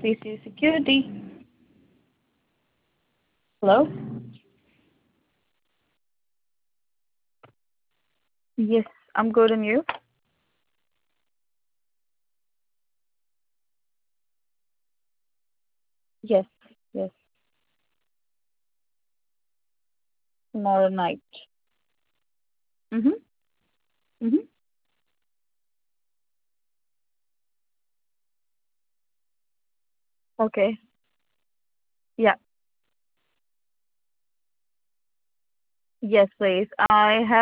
PC Security. Hello? Yes, I'm good and you? Yes, yes, tomorrow night. Mm-hmm. Mm-hmm. Okay. Yeah. Yes, please. I have